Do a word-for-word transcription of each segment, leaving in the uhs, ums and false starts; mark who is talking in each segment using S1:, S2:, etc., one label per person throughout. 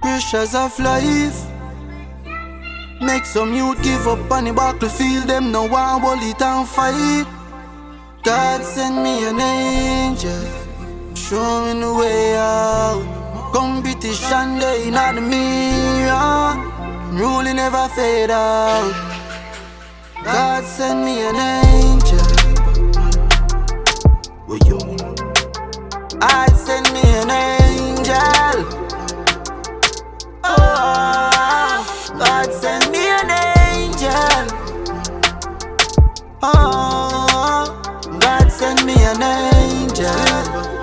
S1: Pressures of life make some youth give up on the battlefield. Them no one hold it and fight. God send me an angel, show me the way out. Competition day not the mirror, ruling never fade out. God send me an angel. What you mean? I send me an angel. Oh, God send me an angel. Oh, God send me an angel.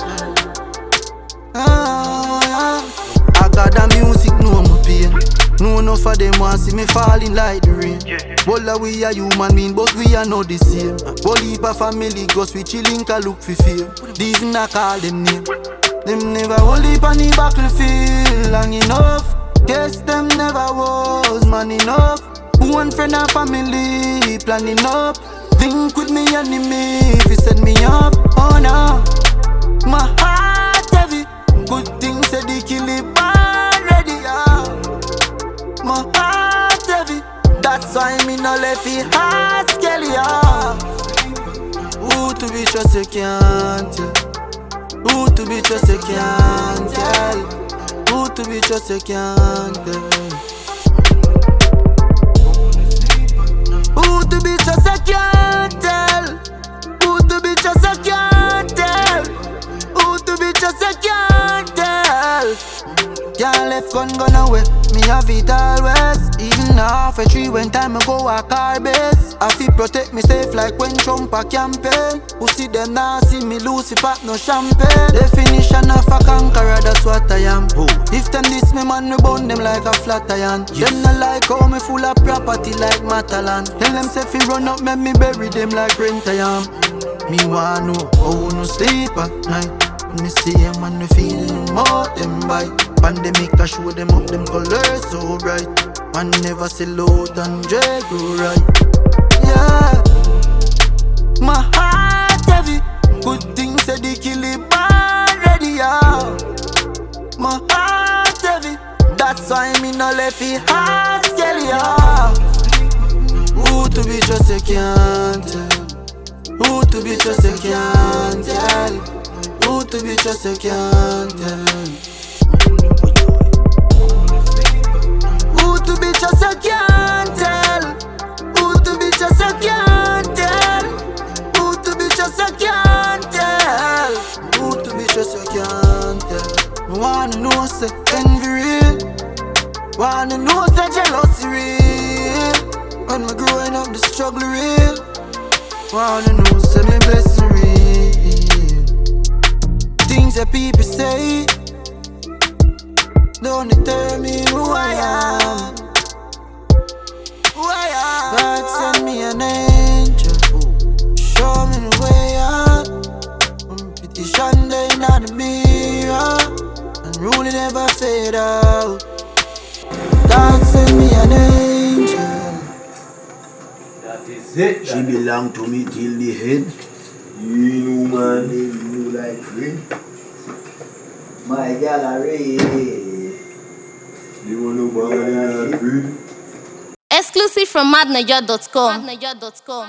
S1: Oh, I got the music, no more pain. No enough of them want see me falling like the rain. Bola we are human being, but we are not the same. Bully pa family, cause we chillin' can look for fear. Even I call them name. Them never hold it on the battlefield long enough. Guess them never was man enough. One friend and family planning up. Think with me enemy if you set me up. Oh no, my heart heavy. Good things said they kill it already. Yeah. My heart heavy. That's why me no left it heart skelly. Yeah. Who to be trust you can't tell. Who to be trust you can't tell. Who to be trust you can't tell. Who to be trust you can't tell. Who to be trust you can't tell. Who to be trust you can't tell. Can't left gun gun away. Me have it always. Even half a tree when time I go a car base. I feel protect me safe like when Trump a campaign. Who see them now see me lose it pop no champagne. Definition of a conqueror, that's what I am. Ooh. If them this me man me burn them like a flat iron. Yes. Them not like how me full of property like Matalan. Tell them say fi run up make me bury them like rent I am. Me wanna know how no sleep at night. When me see them and me feeling more them bite. Pandemic I show them up them colors so bright. Man never sell out and Dre go right. Yeah, my heart heavy. Good things said they kill it already. Yeah, my heart heavy. That's why me no left it heart skelly. Yeah. Who to be trust you can't tell. Who to be trust you can't tell. Who to be trust you can't tell. Who to be trust you can't tell. Who to be trust you can't tell. Who to be trust you can't tell. Who to be trust you can't tell. Me wanna know say envy real. Wanna know say jealousy real. When me growing up the struggle real. Wanna know say me blessing real. Things that people say don't determine who I am. Who I am. God send me an angel, show me the way out. Competition day not the mirror, and ruling never fade out. God send me an angel.
S2: That is it.
S3: She belong to me till the end. You know man, they you like rain. My gallery.
S2: You wanna buy that food?
S4: Exclusive from madnaja dot com.